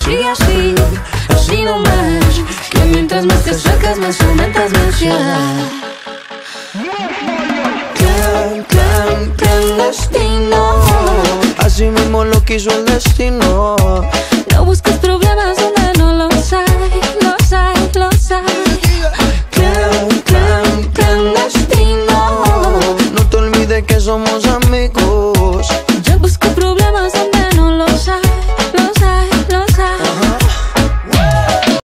sigue así, así nomás. Que mientras más te acercas, más aumentas mi ansiedad. Clandestino, así mismo lo quiso el destino. no busques problemas donde no los hay, los hay, los hay. Clandestino, no te olvides que somos amigos.